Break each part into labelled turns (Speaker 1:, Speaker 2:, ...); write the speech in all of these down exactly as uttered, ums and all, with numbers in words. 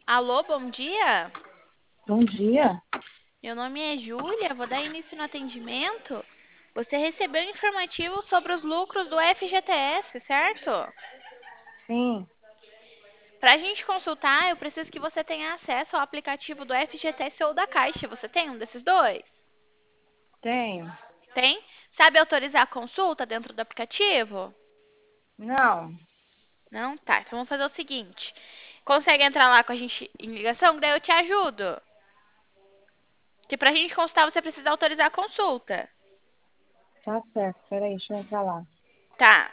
Speaker 1: Alô, bom dia.
Speaker 2: Bom dia.
Speaker 1: Meu nome é Júlia, vou dar início no atendimento. Você recebeu informativo sobre os lucros do F G T S, certo?
Speaker 2: Sim,
Speaker 1: Para a gente consultar, eu preciso que você tenha acesso ao aplicativo do F G T S ou da Caixa. Você tem um desses dois?
Speaker 2: tenho.
Speaker 1: Tem? Sabe autorizar a consulta dentro do aplicativo?
Speaker 2: Não,
Speaker 1: Não? Tá, então vamos fazer o seguinte. Consegue entrar lá com a gente em ligação? Daí eu te ajudo. Que pra gente consultar, você precisa autorizar a consulta.
Speaker 2: tá certo. Peraí, deixa eu entrar lá.
Speaker 1: Tá.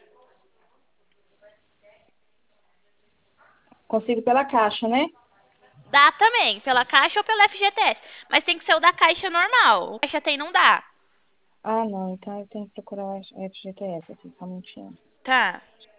Speaker 2: Consigo pela caixa, né?
Speaker 1: Dá também, pela Caixa ou pela F G T S. Mas tem que ser o da Caixa normal. O Caixa tem, não dá.
Speaker 2: Ah, não. Então eu tenho que procurar o F G T S aqui, só um minutinho.
Speaker 1: Tá.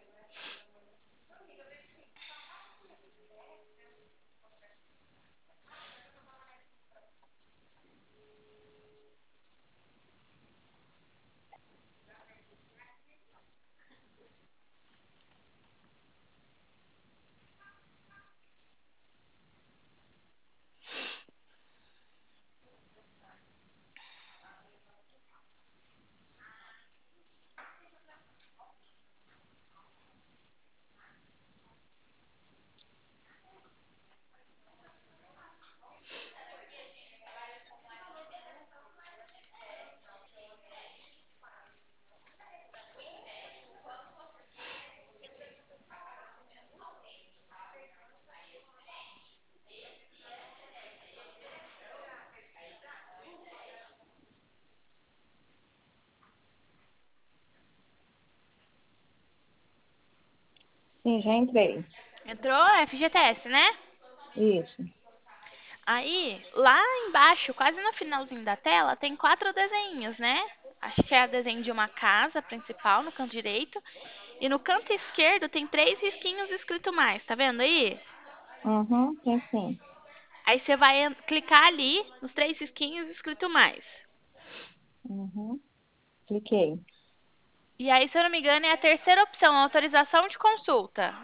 Speaker 2: Sim, já entrei.
Speaker 1: Entrou F G T S, né?
Speaker 2: Isso.
Speaker 1: Aí, lá embaixo, quase no finalzinho da tela, tem quatro desenhos, né? Acho que é o desenho de uma casa principal no canto direito. E no canto esquerdo tem três risquinhos escrito mais, tá vendo aí?
Speaker 2: Uhum, tem sim.
Speaker 1: Aí você vai en- clicar ali nos três risquinhos escrito mais.
Speaker 2: Uhum. Cliquei.
Speaker 1: E aí, se eu não me engano, é a terceira opção, autorização de consulta.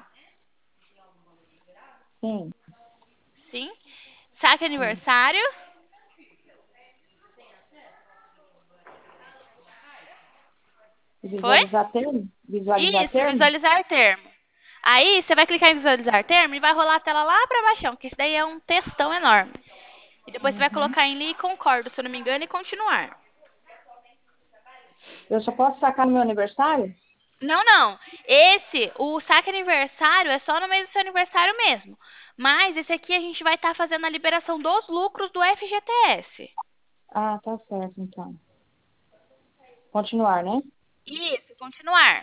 Speaker 2: Sim,
Speaker 1: Sim? Saque
Speaker 2: sim.
Speaker 1: aniversário. Foi?
Speaker 2: Visualizar termo? Visualizar
Speaker 1: Isso,
Speaker 2: termo?
Speaker 1: visualizar termo. Aí você vai clicar em visualizar termo e vai rolar a tela lá pra baixo, que esse daí é um textão enorme. E depois você vai
Speaker 2: Uhum.
Speaker 1: colocar em li concordo, se eu não me engano, e continuar.
Speaker 2: Eu só posso sacar no meu aniversário?
Speaker 1: Não, não. Esse, o saque aniversário, é só no mês do seu aniversário mesmo. Mas esse aqui a gente vai estar fazendo a liberação dos lucros do F G T S.
Speaker 2: Ah, tá certo, então. Continuar, né?
Speaker 1: Isso, continuar.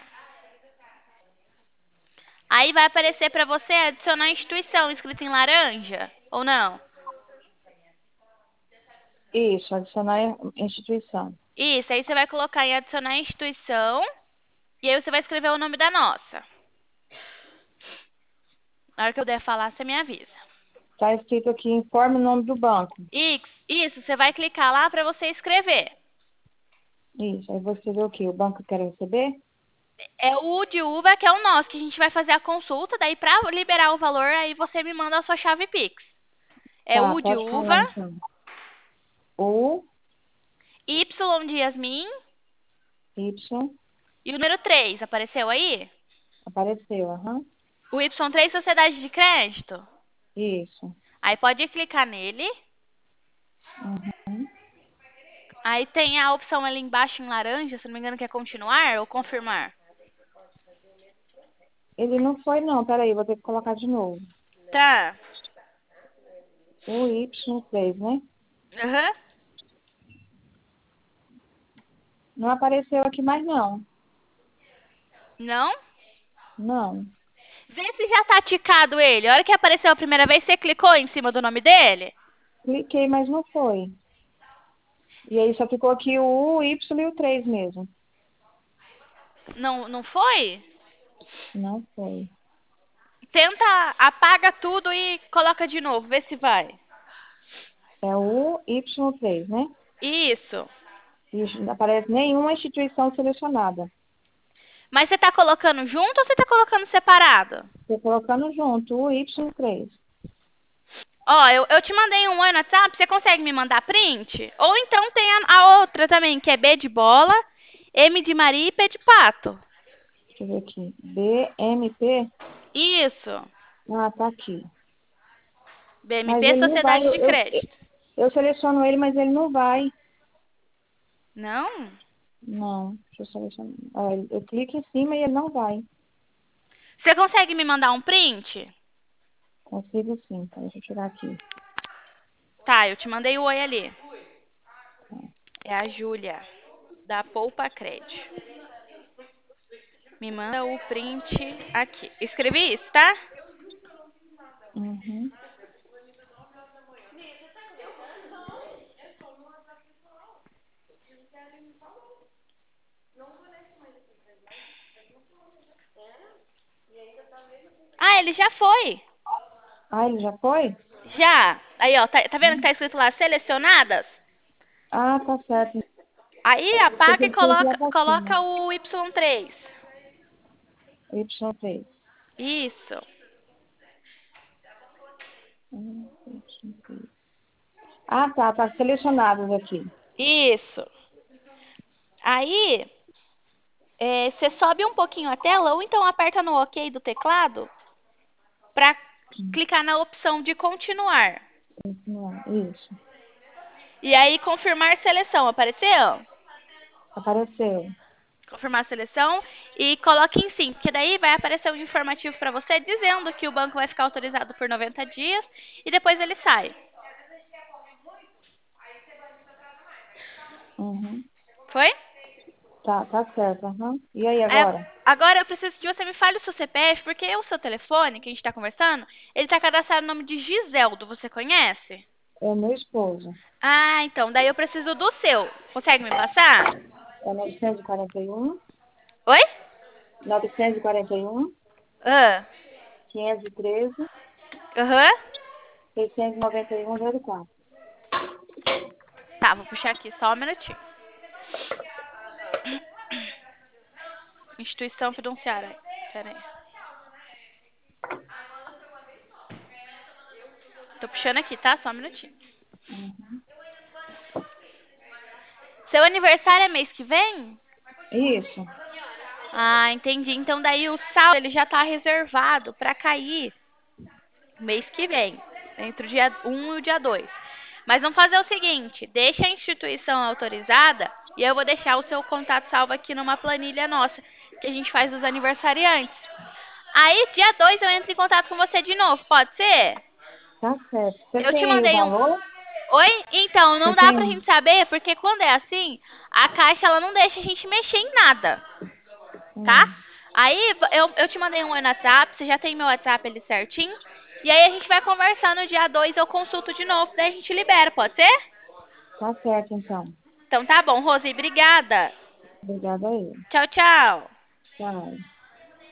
Speaker 1: Aí vai aparecer para você adicionar instituição escrita em laranja, ou não?
Speaker 2: Isso, adicionar instituição.
Speaker 1: Isso, aí você vai colocar em adicionar instituição e aí você vai escrever o nome da nossa. Na hora que eu der falar, você me avisa.
Speaker 2: Tá escrito aqui, informe o nome do banco.
Speaker 1: Ix, isso, você vai clicar lá para você escrever.
Speaker 2: Isso, aí vou escrever o quê? O banco quer receber?
Speaker 1: É o U de uva, que é o nosso, que a gente vai fazer a consulta, daí para liberar o valor, aí você me manda a sua chave Pix. É
Speaker 2: Tá,
Speaker 1: U de
Speaker 2: pode falar
Speaker 1: uva,
Speaker 2: então. O,
Speaker 1: Y de Yasmin
Speaker 2: Y,
Speaker 1: e o número três. Apareceu aí?
Speaker 2: apareceu, aham.
Speaker 1: O Y três, Sociedade de Crédito.
Speaker 2: Isso.
Speaker 1: Aí pode clicar nele.
Speaker 2: Uhum.
Speaker 1: Aí tem a opção ali embaixo em laranja, se não me engano, que é continuar ou confirmar.
Speaker 2: Ele não foi não, peraí, vou ter que colocar de novo.
Speaker 1: Tá.
Speaker 2: O Y três, né?
Speaker 1: Aham.
Speaker 2: Não apareceu aqui mais não.
Speaker 1: Não?
Speaker 2: Não.
Speaker 1: Vê se já tá ticado ele. A hora que apareceu a primeira vez, você clicou em cima do nome dele?
Speaker 2: Cliquei, mas não foi. E aí só ficou aqui o U, Y e o três mesmo.
Speaker 1: Não, não foi?
Speaker 2: Não foi.
Speaker 1: Tenta, apaga tudo e coloca de novo, vê se vai.
Speaker 2: É o Y três, né?
Speaker 1: Isso.
Speaker 2: E não aparece nenhuma instituição selecionada.
Speaker 1: Mas você tá colocando junto ou você tá colocando separado?
Speaker 2: Estou colocando junto o Y três.
Speaker 1: Ó, eu, eu te mandei um oi no WhatsApp, você consegue me mandar print? Ou então tem a, a outra também, que é B de bola, M de Maria e P de pato.
Speaker 2: Deixa eu ver aqui. B M P?
Speaker 1: Isso.
Speaker 2: Ah, tá aqui. Mas
Speaker 1: B M P
Speaker 2: ele não vai.
Speaker 1: Sociedade
Speaker 2: Eu,
Speaker 1: de
Speaker 2: eu,
Speaker 1: Crédito.
Speaker 2: eu seleciono ele, mas ele não vai.
Speaker 1: Não?
Speaker 2: Não, deixa eu selecionar. Ó, eu eu clico em cima e ele não vai.
Speaker 1: Você consegue me mandar um print?
Speaker 2: Consigo sim, tá? Deixa eu tirar aqui.
Speaker 1: Tá, eu te mandei o oi ali. É a Júlia, da Poupa Cred. Me manda o print aqui. Escrevi isso, tá?
Speaker 2: Uhum.
Speaker 1: Ah, ele já foi.
Speaker 2: Ah, ele já foi?
Speaker 1: Já. Aí, ó, tá, tá vendo que tá escrito lá selecionadas?
Speaker 2: Ah, tá certo.
Speaker 1: Aí
Speaker 2: Porque
Speaker 1: apaga e
Speaker 2: ele tem que ir lá
Speaker 1: coloca,
Speaker 2: pra cima.
Speaker 1: coloca o Y três.
Speaker 2: Y três.
Speaker 1: Isso.
Speaker 2: Hum, Y três. Ah, tá, tá selecionados aqui.
Speaker 1: Isso. Aí, é, você sobe um pouquinho a tela ou então aperta no OK do teclado para clicar na opção de continuar.
Speaker 2: Continuar. Isso.
Speaker 1: E aí confirmar seleção. Apareceu?
Speaker 2: Apareceu.
Speaker 1: Confirmar a seleção e coloque em sim, porque daí vai aparecer um informativo para você dizendo que o banco vai ficar autorizado por noventa dias e depois ele sai.
Speaker 2: Uhum.
Speaker 1: Foi?
Speaker 2: Tá, tá certo. Uhum. E aí
Speaker 1: Aí,
Speaker 2: agora?
Speaker 1: agora eu preciso que você me fale o seu C P F, porque o seu telefone, que a gente está conversando, ele está cadastrado no nome de Giseldo. Você conhece?
Speaker 2: É o meu esposo.
Speaker 1: Ah, então, daí eu preciso do seu. Consegue me passar?
Speaker 2: É novecentos e quarenta e um,
Speaker 1: Oi?
Speaker 2: novecentos e quarenta e um,
Speaker 1: Ah,
Speaker 2: quinhentos e treze,
Speaker 1: aham.
Speaker 2: seiscentos e noventa e um, zero quatro.
Speaker 1: Tá, vou puxar aqui só um minutinho. Instituição fiduciária. Pera aí. Tô puxando aqui, tá? Só um minutinho.
Speaker 2: Uhum.
Speaker 1: Seu aniversário é mês que vem?
Speaker 2: Isso.
Speaker 1: Ah, entendi. Então daí o saldo ele já tá reservado para cair mês que vem, entre o dia um e o dia dois. Mas vamos fazer o seguinte, deixa a instituição autorizada e eu vou deixar o seu contato salvo aqui numa planilha nossa, que a gente faz dos aniversariantes. Aí, dia dois eu entro em contato com você de novo, pode ser?
Speaker 2: Tá certo. Você
Speaker 1: Eu te
Speaker 2: tem aí o
Speaker 1: mandei um...
Speaker 2: valor?
Speaker 1: Oi? Então,
Speaker 2: Você
Speaker 1: não dá pra
Speaker 2: tem.
Speaker 1: gente saber, porque quando é assim, a caixa ela não deixa a gente mexer em nada. Tá?
Speaker 2: Hum,
Speaker 1: Aí eu, eu te mandei um oi no WhatsApp, você já tem meu WhatsApp ali certinho. E aí a gente vai conversar no dia dois, eu consulto de novo, daí a gente libera, pode ser?
Speaker 2: tá certo, então.
Speaker 1: Então tá bom, Rose, obrigada.
Speaker 2: Obrigada aí.
Speaker 1: Tchau, tchau.
Speaker 2: Tchau.